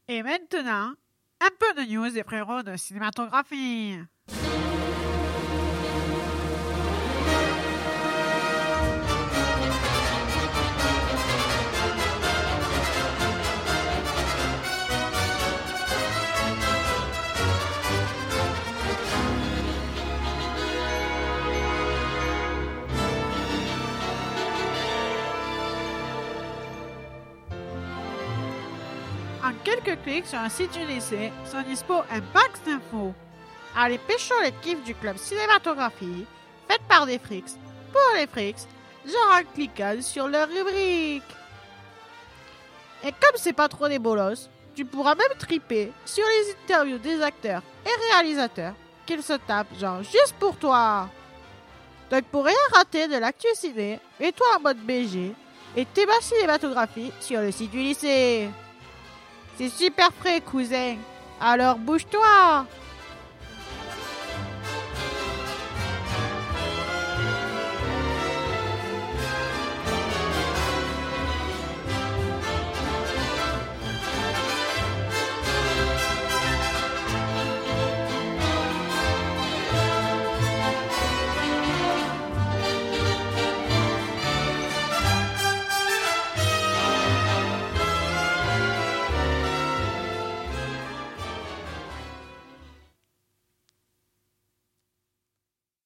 Et maintenant, un peu de news des frérots de cinématographie. En quelques clics sur un site du lycée, sont dispo un max d'infos. Allez pécho les kiffs du club cinématographie, faites par des frics, pour les frics, genre un cliquage sur leur rubrique. Et comme c'est pas trop des bolos, tu pourras même triper sur les interviews des acteurs et réalisateurs qu'ils se tapent genre juste pour toi. Donc pour rien rater de l'actu ciné, mets-toi en mode BG et t'es ma cinématographie sur le site du lycée. C'est super frais, cousin. Alors bouge-toi!